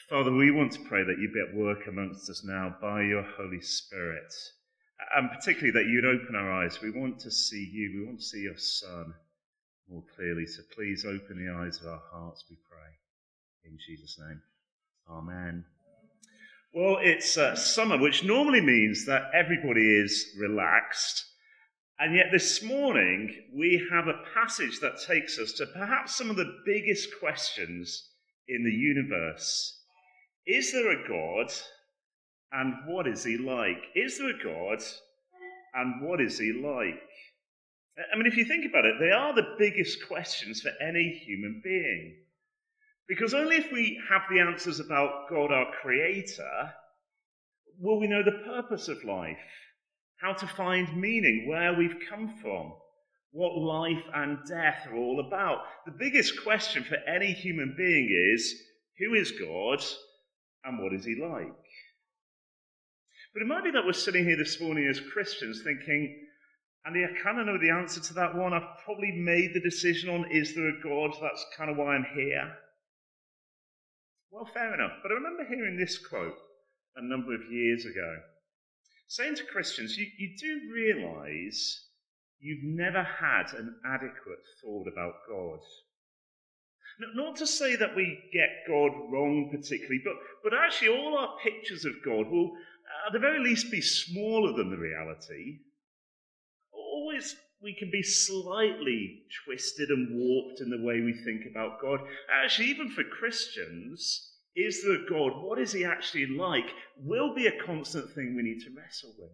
Father, we want to pray that you be at work amongst us now by your Holy Spirit, and particularly that you'd open our eyes. We want to see you. We want to see your Son more clearly. So please open the eyes of our hearts, we pray. In Jesus' name. Amen. Well, it's summer, which normally means that everybody is relaxed. And yet this morning, we have a passage that takes us to perhaps some of the biggest questions in the universe. Is there a God, and what is he like? Is there a God, and what is he like? I mean, if you think about it, they are the biggest questions for any human being. Because only if we have the answers about God, our Creator, will we know the purpose of life, how to find meaning, where we've come from, what life and death are all about. The biggest question for any human being is, who is God? And what is he like? But it might be that we're sitting here this morning as Christians thinking, Andy, I kind of know the answer to that one. I've probably made the decision on, is there a God? That's kind of why I'm here. Well, fair enough. But I remember hearing this quote a number of years ago, saying to Christians, you do realise you've never had an adequate thought about God. Not to say that we get God wrong particularly, but actually all our pictures of God will, at the very least, be smaller than the reality. Always we can be slightly twisted and warped in the way we think about God. Actually, even for Christians, is there a God? What is he actually like? Will be a constant thing we need to wrestle with.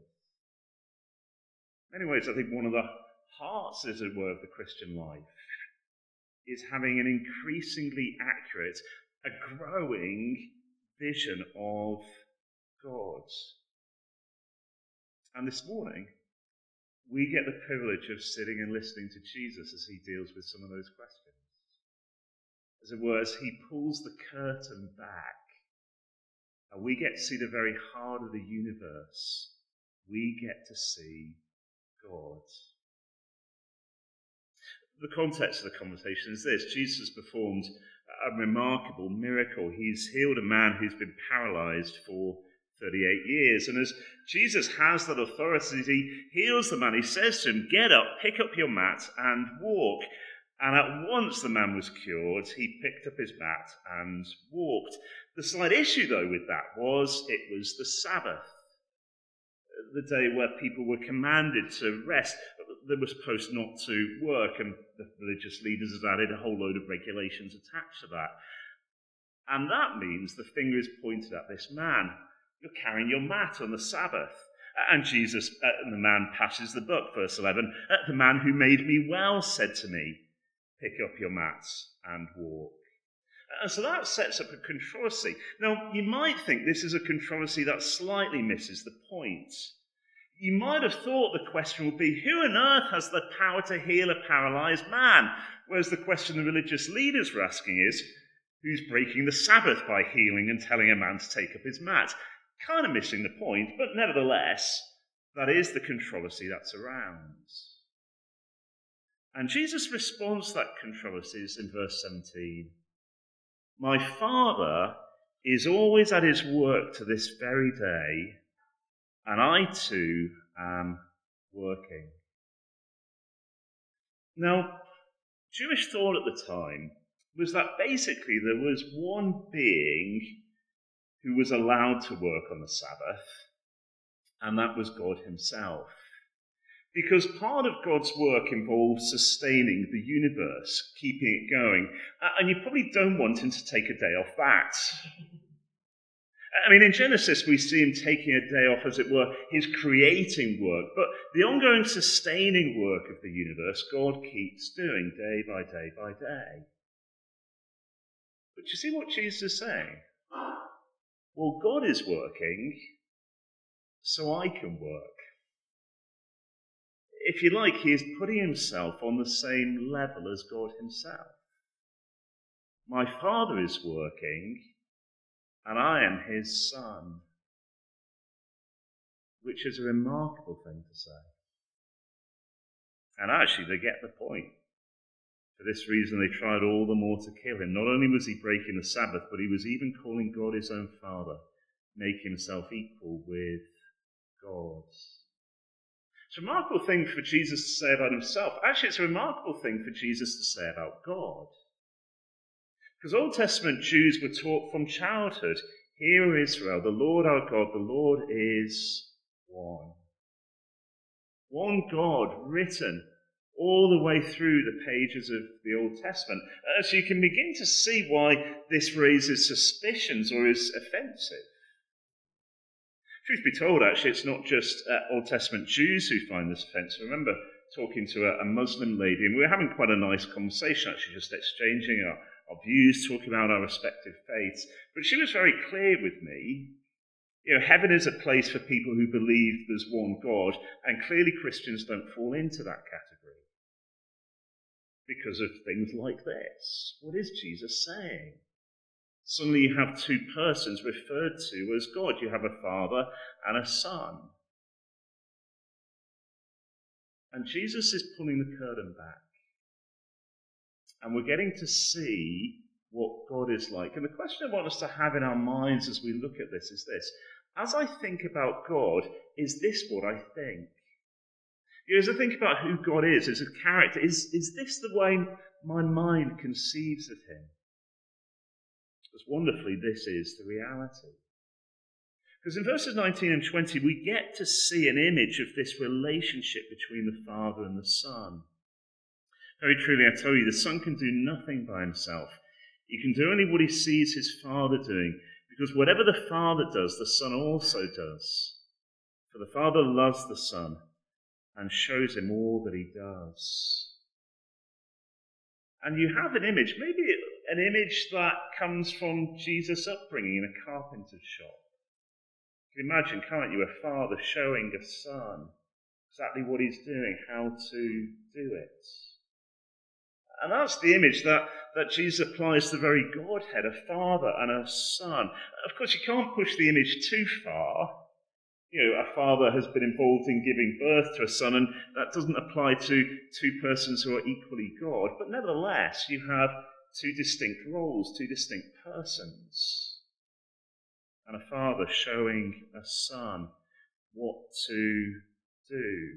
In many ways, I think one of the hearts, as it were, of the Christian life is having an increasingly accurate, a growing vision of God. And this morning, we get the privilege of sitting and listening to Jesus as he deals with some of those questions. As it were, as he pulls the curtain back, and we get to see the very heart of the universe. We get to see God. The context of the conversation is this. Jesus performed a remarkable miracle. He's healed a man who's been paralyzed for 38 years. And as Jesus has that authority, he heals the man. He says to him, get up, pick up your mat and walk. And at once the man was cured. He picked up his mat and walked. The slight issue, though, with that was it was the Sabbath, the day where people were commanded to rest. They were supposed not to work, and the religious leaders have added a whole load of regulations attached to that. And that means the finger is pointed at this man. You're carrying your mat on the Sabbath. And Jesus, the man passes the buck, verse 11. The man who made me well said to me, pick up your mats and walk. And so that sets up a controversy. Now, you might think this is a controversy that slightly misses the point. You might have thought the question would be, who on earth has the power to heal a paralyzed man? Whereas the question the religious leaders were asking is, who's breaking the Sabbath by healing and telling a man to take up his mat? Kind of missing the point, but nevertheless, that is the controversy that's around. And Jesus' response to that controversy is in verse 17. My Father is always at his work to this very day, and I too am working. Now, Jewish thought at the time was that basically there was one being who was allowed to work on the Sabbath, and that was God himself. Because part of God's work involves sustaining the universe, keeping it going, and you probably don't want him to take a day off that. I mean, in Genesis, we see him taking a day off, as it were, his creating work. But the ongoing sustaining work of the universe, God keeps doing day by day by day. But you see what Jesus is saying? Well, God is working, so I can work. If you like, he is putting himself on the same level as God himself. My Father is working, and I am his son, which is a remarkable thing to say. And actually, they get the point. For this reason they tried all the more to kill him. Not only was he breaking the Sabbath, but he was even calling God his own Father, making himself equal with God. It's a remarkable thing for Jesus to say about himself. Actually, it's a remarkable thing for Jesus to say about God. Because Old Testament Jews were taught from childhood, "Hear, Israel, the Lord our God, the Lord is one." One God written all the way through the pages of the Old Testament. So you can begin to see why this raises suspicions or is offensive. Truth be told, actually, it's not just Old Testament Jews who find this offensive. I remember talking to a Muslim lady, and we were having quite a nice conversation, actually, just exchanging our views, talking about our respective faiths. But she was very clear with me. Heaven is a place for people who believe there's one God, and clearly Christians don't fall into that category because of things like this. What is Jesus saying? Suddenly you have two persons referred to as God. You have a Father and a Son. And Jesus is pulling the curtain back. And we're getting to see what God is like. And the question I want us to have in our minds as we look at this is this. As I think about God, is this what I think? As I think about who God is as a character, is this the way my mind conceives of him? Because wonderfully, this is the reality. Because in verses 19 and 20, we get to see an image of this relationship between the Father and the Son. Very truly, I tell you, the Son can do nothing by himself. He can do only what he sees his Father doing, because whatever the Father does, the Son also does. For the Father loves the Son and shows him all that he does. And you have an image, maybe an image that comes from Jesus' upbringing in a carpenter's shop. You can imagine, can't you, a father showing a son exactly what he's doing, how to do it. And that's the image that Jesus applies to the very Godhead, a father and a son. Of course, you can't push the image too far. A father has been involved in giving birth to a son, and that doesn't apply to two persons who are equally God. But nevertheless, you have two distinct roles, two distinct persons. And a father showing a son what to do.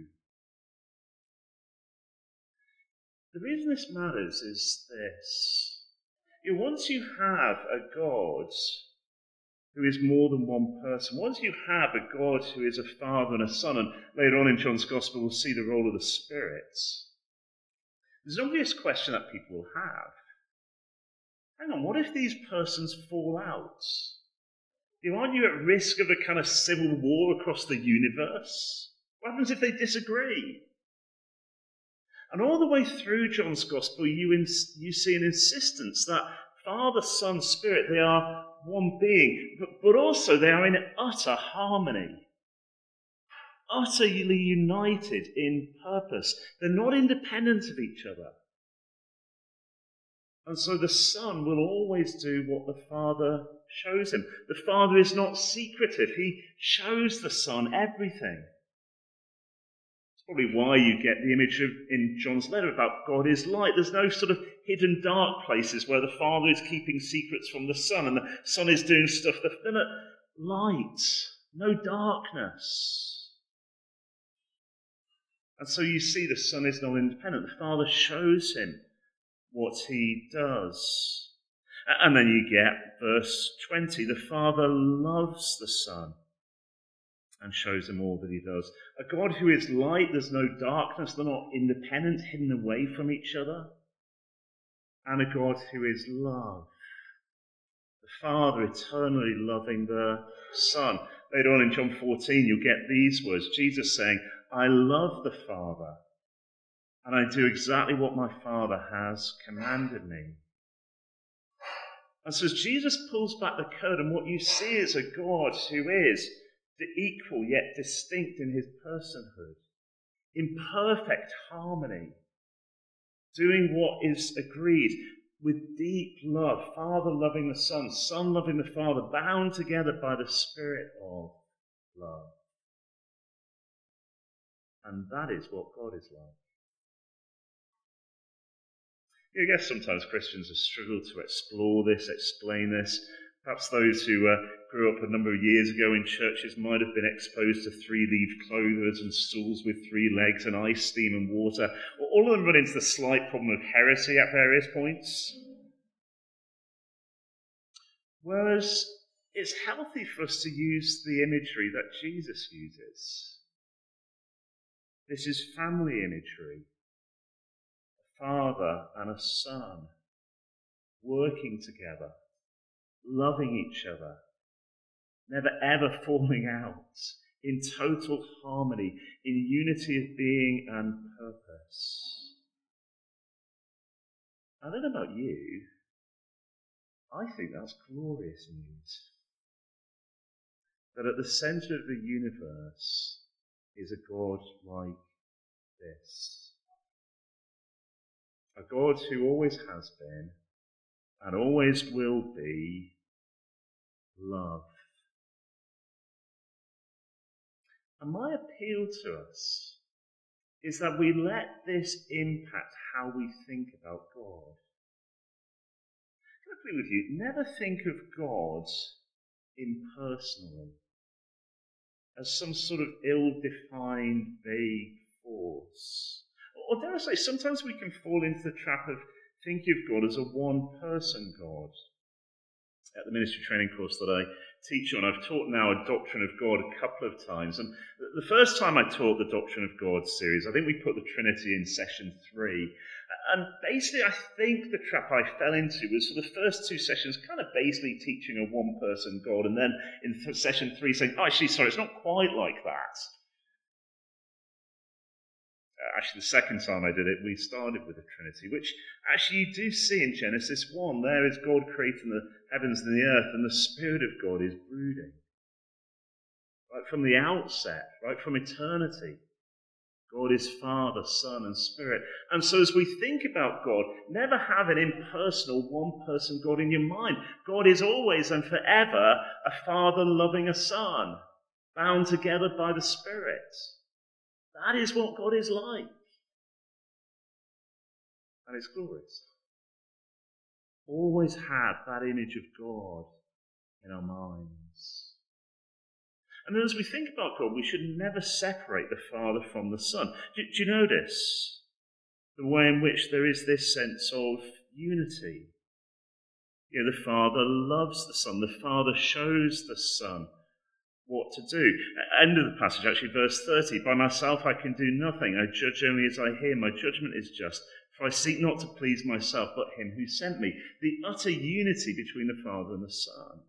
The reason this matters is this. Once you have a God who is more than one person, once you have a God who is a father and a son, and later on in John's Gospel we'll see the role of the Spirit, there's an obvious question that people will have. Hang on, what if these persons fall out? Aren't you at risk of a kind of civil war across the universe? What happens if they disagree? And all the way through John's Gospel, you see an insistence that Father, Son, Spirit, they are one being, but also they are in utter harmony, utterly united in purpose. They're not independent of each other. And so the Son will always do what the Father shows him. The Father is not secretive. He shows the Son everything. It's probably why you get the image in John's letter about God is light. There's no sort of hidden dark places where the Father is keeping secrets from the Son and the Son is doing stuff. They're not light, no darkness. And so you see the Son is not independent. The Father shows him what he does. And then you get verse 20. The Father loves the Son and shows him all that he does. A God who is light, there's no darkness, they're not independent, hidden away from each other. And a God who is love. The Father eternally loving the Son. Later on in John 14, you'll get these words. Jesus saying, I love the Father, and I do exactly what my Father has commanded me. And so as Jesus pulls back the curtain, what you see is a God who is the equal yet distinct in his personhood, in perfect harmony, doing what is agreed with deep love, Father loving the Son, Son loving the Father, bound together by the Spirit of love. And that is what God is like. I guess sometimes Christians have struggled to explore this, explain this. Perhaps those who grew up a number of years ago in churches might have been exposed to three-leaved clothers and stools with three legs and ice, steam and water. All of them run into the slight problem of heresy at various points. Whereas it's healthy for us to use the imagery that Jesus uses. This is family imagery. A father and a son working together, loving each other, never ever falling out, in total harmony, in unity of being and purpose. I don't know about you, I think that's glorious news. That at the centre of the universe is a God like this. A God who always has been and always will be love. And my appeal to us is that we let this impact how we think about God. Can I plead with you? Never think of God impersonally, as some sort of ill-defined, vague force. Or dare I say, sometimes we can fall into the trap of thinking of God as a one-person God. At the ministry training course that I teach on, I've taught now a Doctrine of God a couple of times. And the first time I taught the Doctrine of God series, I think we put the Trinity in session 3. And basically, I think the trap I fell into was for the first 2 sessions kind of basically teaching a one-person God, and then in session 3 saying, oh, actually, sorry, it's not quite like that. Actually, the second time I did it, we started with the Trinity, which actually you do see in Genesis 1. There is God creating the heavens and the earth, and the Spirit of God is brooding. Right from the outset, right from eternity, God is Father, Son, and Spirit. And so as we think about God, never have an impersonal, one-person God in your mind. God is always and forever a Father loving a Son, bound together by the Spirit. That is what God is like. And it's glorious. Always have that image of God in our minds. And then as we think about God, we should never separate the Father from the Son. Do you notice the way in which there is this sense of unity? You know, the Father loves the Son. The Father shows the Son what to do. End of the passage, actually, verse 30. By myself I can do nothing. I judge only as I hear. My judgment is just. For I seek not to please myself, but him who sent me. The utter unity between the Father and the Son.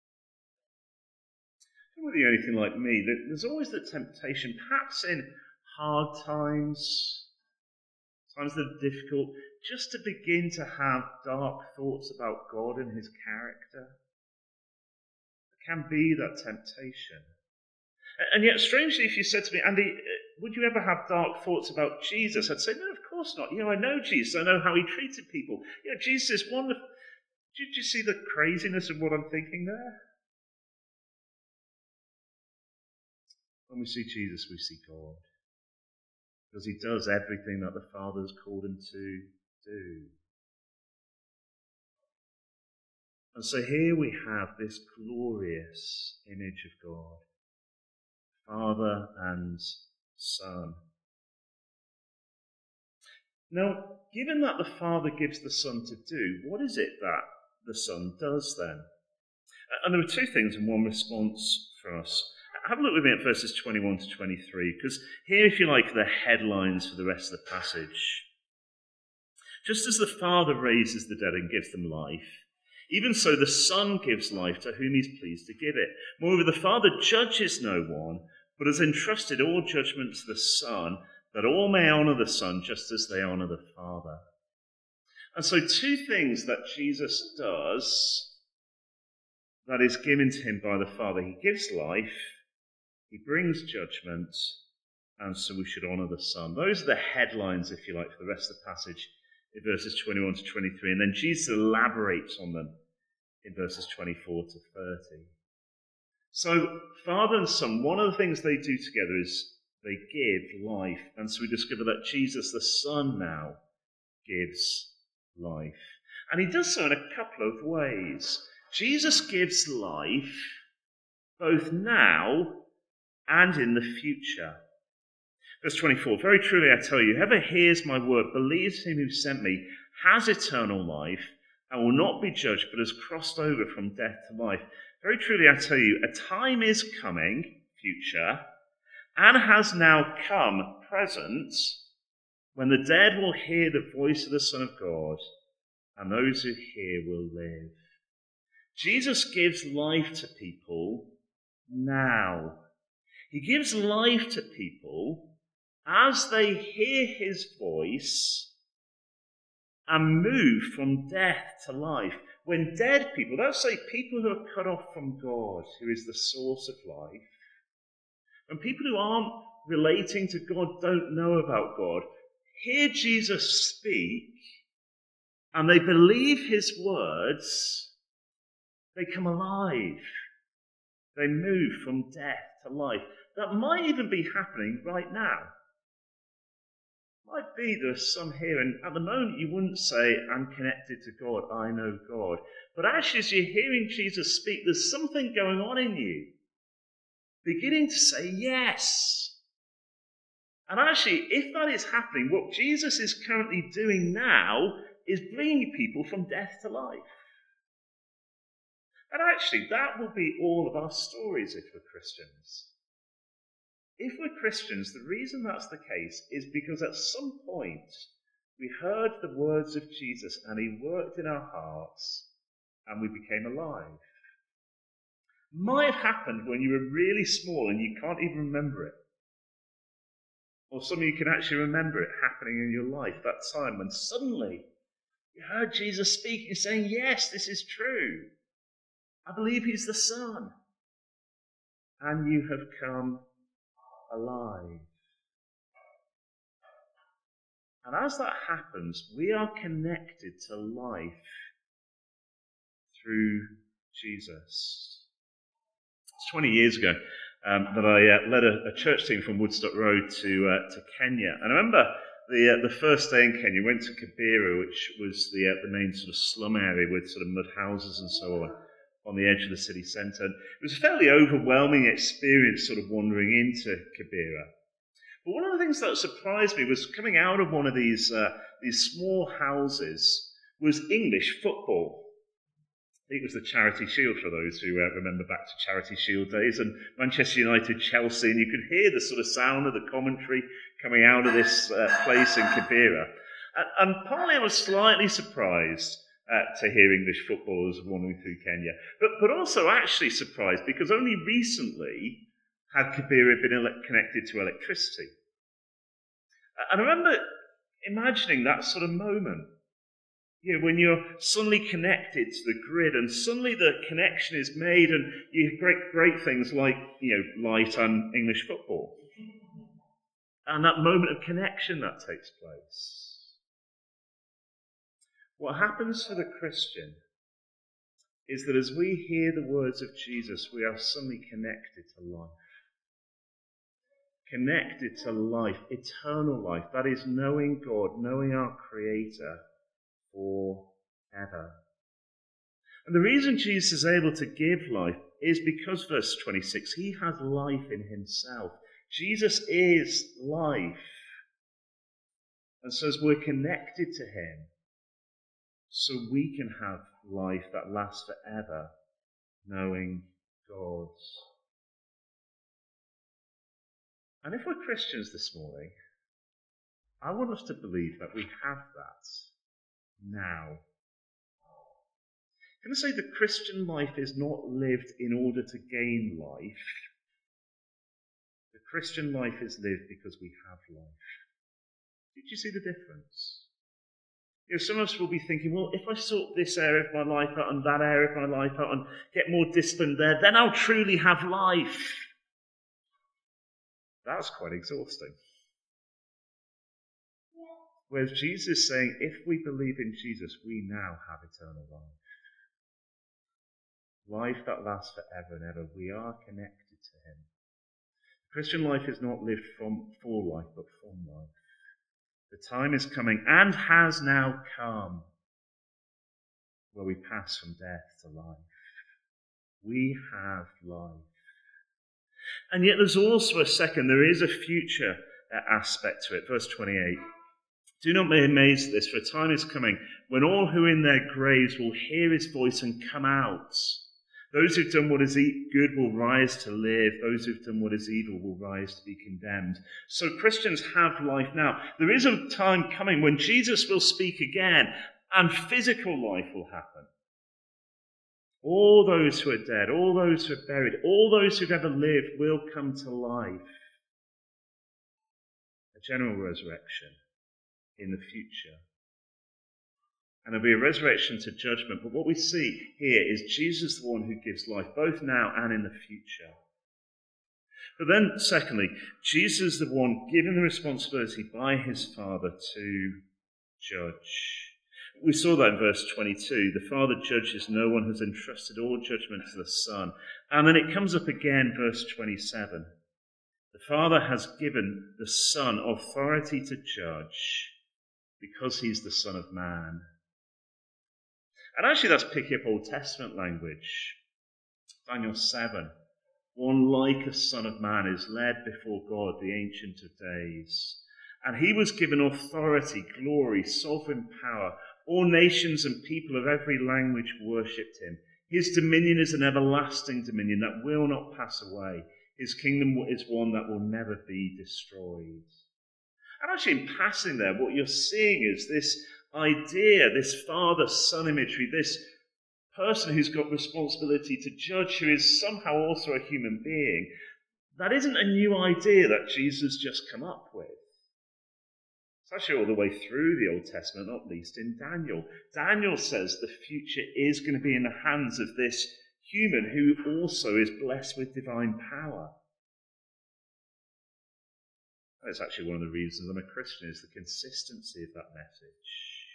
Whether you're anything like me, there's always the temptation, perhaps in hard times, times that are difficult, just to begin to have dark thoughts about God and his character. There can be that temptation. And yet, strangely, if you said to me, Andy, would you ever have dark thoughts about Jesus? I'd say, no, of course not. You know, I know Jesus. I know how he treated people. You know, Jesus is wonderful. Did you see the craziness of what I'm thinking there? When we see Jesus, we see God. Because he does everything that the Father has called him to do. And so here we have this glorious image of God. Father and Son. Now, given that the Father gives the Son to do, what is it that the Son does then? And there are 2 things and one response for us. Have a look with me at verses 21 to 23, because here, if you like, are the headlines for the rest of the passage. Just as the Father raises the dead and gives them life, even so the Son gives life to whom he's pleased to give it. Moreover, the Father judges no one, but has entrusted all judgment to the Son, that all may honour the Son just as they honour the Father. And so 2 things that Jesus does that is given to him by the Father. He gives life, he brings judgment, and so we should honour the Son. Those are the headlines, if you like, for the rest of the passage in verses 21 to 23. And then Jesus elaborates on them in verses 24 to 30. So, Father and Son, one of the things they do together is they give life. And so we discover that Jesus, the Son, now gives life. And he does so in a couple of ways. Jesus gives life both now and in the future. Verse 24, very truly I tell you, whoever hears my word, believes him who sent me, has eternal life, and will not be judged, but has crossed over from death to life. Very truly I tell you, a time is coming, future, and has now come, present, when the dead will hear the voice of the Son of God, and those who hear will live. Jesus gives life to people now. He gives life to people as they hear his voice and move from death to life. When dead people, that's say people who are cut off from God, who is the source of life, when people who aren't relating to God, don't know about God, hear Jesus speak and they believe his words, they come alive. They move from death to life. That might even be happening right now. Might be there's some here, and at the moment you wouldn't say, I'm connected to God, I know God. But actually, as you're hearing Jesus speak, there's something going on in you, beginning to say yes. And actually, if that is happening, what Jesus is currently doing now is bringing people from death to life. And actually, that will be all of our stories if we're Christians. If we're Christians, the reason that's the case is because at some point we heard the words of Jesus and he worked in our hearts and we became alive. Might have happened when you were really small and you can't even remember it. Or some of you can actually remember it happening in your life, that time when suddenly you heard Jesus speaking, saying, yes, this is true. I believe he's the Son. And you have come alive. And as that happens, we are connected to life through Jesus. It's 20 years ago that I led a church team from Woodstock Road to Kenya. And I remember the first day in Kenya, we went to Kibera, which was the main sort of slum area with sort of mud houses and so on the edge of the city centre. And it was a fairly overwhelming experience sort of wandering into Kibera. But one of the things that surprised me was coming out of one of these small houses was English football. I think it was the Charity Shield for those who remember back to Charity Shield days, and Manchester United, Chelsea, and you could hear the sort of sound of the commentary coming out of this place in Kibera. And partly I was slightly surprised to hear English footballers wandering through Kenya, but also actually surprised because only recently had Kibera been connected to electricity. And I remember imagining that sort of moment. You know, when you're suddenly connected to the grid and suddenly the connection is made and you have great things like, light and English football. And that moment of connection that takes place. What happens for the Christian is that as we hear the words of Jesus, we are suddenly connected to life. Connected to life, eternal life. That is knowing God, knowing our Creator forever. And the reason Jesus is able to give life is because, verse 26, he has life in himself. Jesus is life. And so as we're connected to him, so we can have life that lasts forever, knowing God. And if we're Christians this morning, I want us to believe that we have that now. Can I say the Christian life is not lived in order to gain life? The Christian life is lived because we have life. Did you see the difference? Some of us will be thinking, well, if I sort this area of my life out and that area of my life out and get more discipline there, then I'll truly have life. That's quite exhausting. Whereas Jesus is saying, if we believe in Jesus, we now have eternal life. Life that lasts forever and ever. We are connected to him. The Christian life is not lived for life, but from life. The time is coming and has now come where we pass from death to life. We have life. And yet there's also a second, there is a future aspect to it. Verse 28. Do not be amazed at this, for a time is coming when all who are in their graves will hear his voice and come out. Those who've done what is good will rise to live. Those who've done what is evil will rise to be condemned. So Christians have life now. There is a time coming when Jesus will speak again and physical life will happen. All those who are dead, all those who are buried, all those who've ever lived will come to life. A general resurrection in the future. And there'll be a resurrection to judgment. But what we see here is Jesus the one who gives life, both now and in the future. But then, secondly, Jesus is the one given the responsibility by his Father to judge. We saw that in verse 22. The Father judges, no one has entrusted all judgment to the Son. And then it comes up again, verse 27. The Father has given the Son authority to judge because he's the Son of Man. And actually that's picking up Old Testament language. Daniel 7. One like a Son of Man is led before God, the Ancient of Days. And he was given authority, glory, sovereign power. All nations and people of every language worshipped him. His dominion is an everlasting dominion that will not pass away. His kingdom is one that will never be destroyed. And actually in passing there, what you're seeing is this idea, this father-son imagery, this person who's got responsibility to judge, who is somehow also a human being. That isn't a new idea that Jesus just come up with. It's actually all the way through the Old Testament, not least in Daniel. Daniel says the future is going to be in the hands of this human who also is blessed with divine power. That's actually one of the reasons I'm a Christian, is the consistency of that message.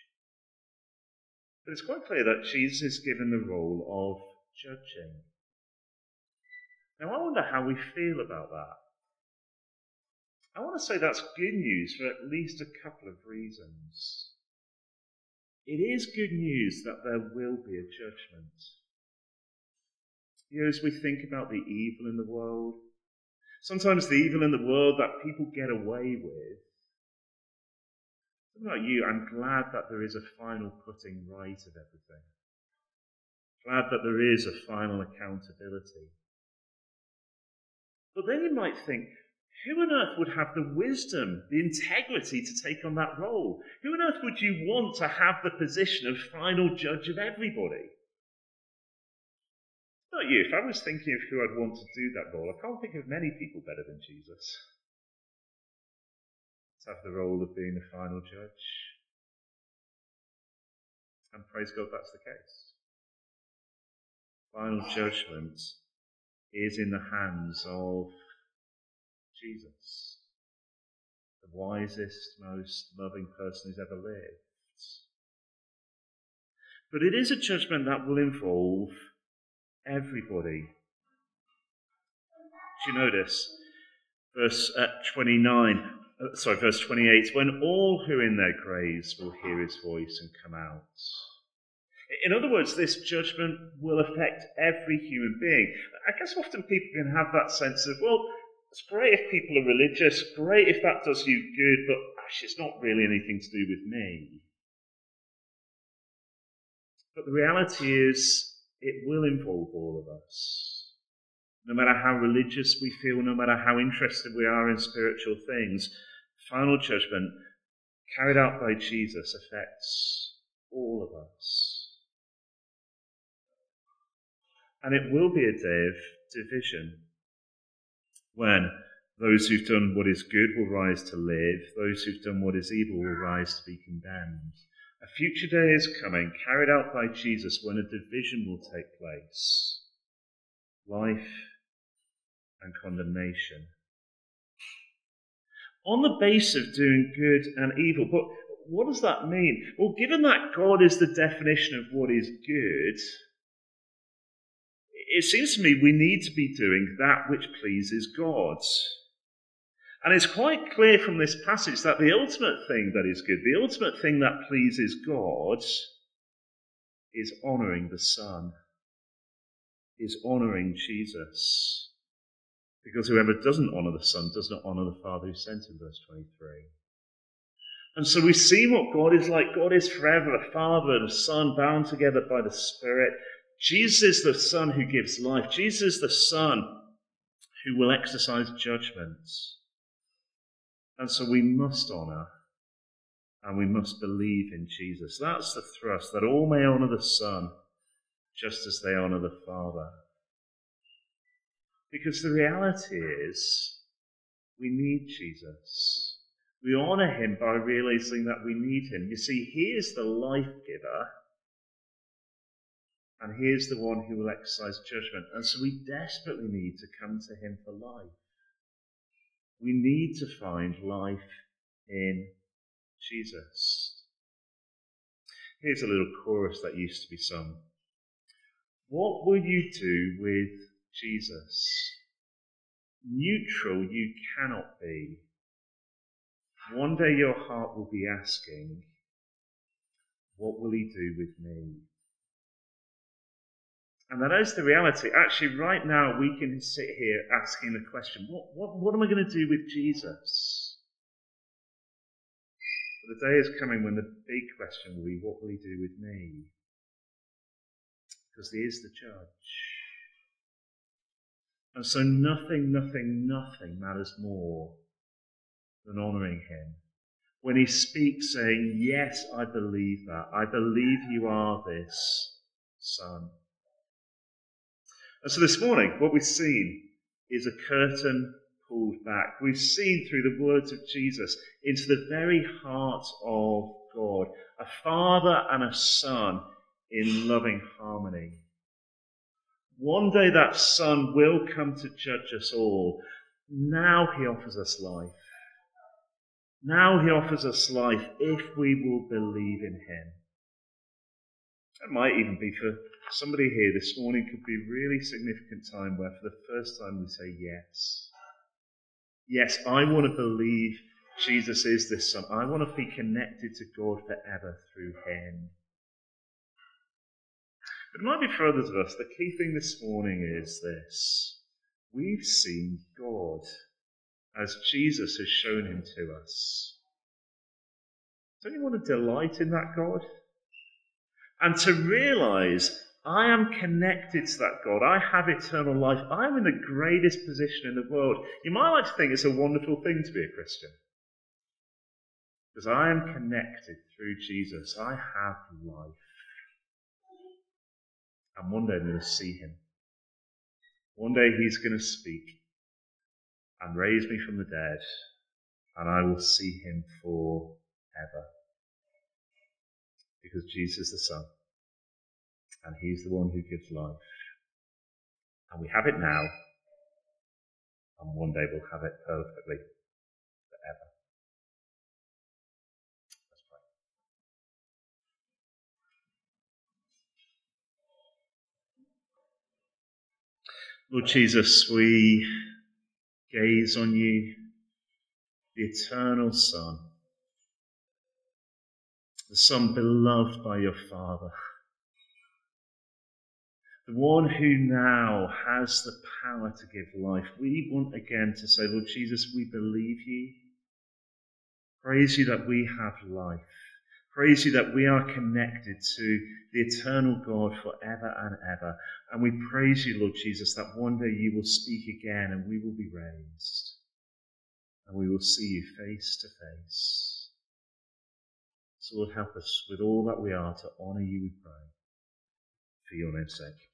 But it's quite clear that Jesus is given the role of judging. Now I wonder how we feel about that. I want to say that's good news for at least a couple of reasons. It is good news that there will be a judgment. You know, as we think about the evil in the world, sometimes the evil in the world that people get away with, something like you, I'm glad that there is a final putting right of everything. Glad that there is a final accountability. But then you might think, who on earth would have the wisdom, the integrity to take on that role? Who on earth would you want to have the position of final judge of everybody? Not you. If I was thinking of who I'd want to do that role, I can't think of many people better than Jesus. To have the role of being the final judge. And praise God that's the case. Final judgment is in the hands of Jesus, the wisest, most loving person who's ever lived. But it is a judgment that will involve everybody. Do you notice? Verse 28, when all who are in their graves will hear his voice and come out. In other words, this judgment will affect every human being. I guess often people can have that sense of, well, it's great if people are religious, great if that does you good, but actually it's not really anything to do with me. But the reality is, it will involve all of us. No matter how religious we feel, no matter how interested we are in spiritual things, final judgment carried out by Jesus affects all of us. And it will be a day of division, when those who've done what is good will rise to live, those who've done what is evil will rise to be condemned. A future day is coming, carried out by Jesus, when a division will take place. Life and condemnation. On the basis of doing good and evil. But what does that mean? Well, given that God is the definition of what is good, it seems to me we need to be doing that which pleases God. And it's quite clear from this passage that the ultimate thing that is good, the ultimate thing that pleases God, is honouring the Son, is honouring Jesus. Because whoever doesn't honour the Son does not honour the Father who sent him, verse 23. And so we see what God is like. God is forever a Father and a Son bound together by the Spirit. Jesus is the Son who gives life. Jesus is the Son who will exercise judgment. And so we must honour and we must believe in Jesus. That's the thrust, that all may honour the Son just as they honour the Father. Because the reality is, we need Jesus. We honour him by realising that we need him. You see, he is the life giver, and he is the one who will exercise judgment. And so we desperately need to come to him for life. We need to find life in Jesus. Here's a little chorus that used to be sung. What will you do with Jesus? Neutral you cannot be. One day your heart will be asking, what will he do with me? And that is the reality. Actually, right now we can sit here asking the question, what am I going to do with Jesus? But the day is coming when the big question will be, what will he do with me? Because he is the judge. And so nothing matters more than honouring him. When he speaks saying, yes, I believe that. I believe you are this Son. And so this morning, what we've seen is a curtain pulled back. We've seen through the words of Jesus into the very heart of God, a Father and a Son in loving harmony. One day that Son will come to judge us all. Now he offers us life. Now he offers us life if we will believe in him. It might even be for somebody here this morning, could be a really significant time where for the first time we say yes. Yes, I want to believe Jesus is this Son. I want to be connected to God forever through him. But it might be for others of us, the key thing this morning is this. We've seen God as Jesus has shown him to us. Don't you want to delight in that God? And to realise I am connected to that God. I have eternal life. I'm in the greatest position in the world. You might like to think it's a wonderful thing to be a Christian. Because I am connected through Jesus. I have life. And one day I'm going to see him. One day he's going to speak and raise me from the dead. And I will see him forever. Because Jesus is the Son. And he's the one who gives life. And we have it now. And one day we'll have it perfectly forever. Let's pray. Lord Jesus, we gaze on you, the eternal Son, the Son beloved by your Father, the one who now has the power to give life. We want again to say, Lord Jesus, we believe you. Praise you that we have life. Praise you that we are connected to the eternal God forever and ever. And we praise you, Lord Jesus, that one day you will speak again and we will be raised. And we will see you face to face. So Lord, help us with all that we are to honour you, we pray. For your name's sake.